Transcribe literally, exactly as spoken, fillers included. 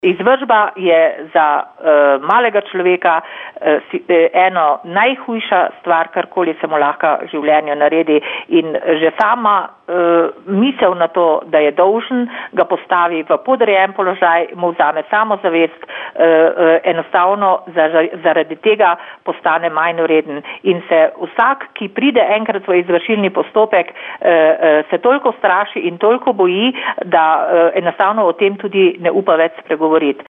Izvršba je za uh, malega človeka uh, si, uh, eno najhujša stvar, karkoli se mu lahko v življenju naredi, in že sama uh, misel na to, da je dolžen, ga postavi v podrejen položaj, mu vzame samozavest, uh, uh, enostavno zaradi tega postane manj vreden. In se vsak, ki pride enkrat v izvršilni postopek, uh, uh, se toliko straši in toliko boji, da uh, enostavno o tem tudi ne upa več spregovoriti.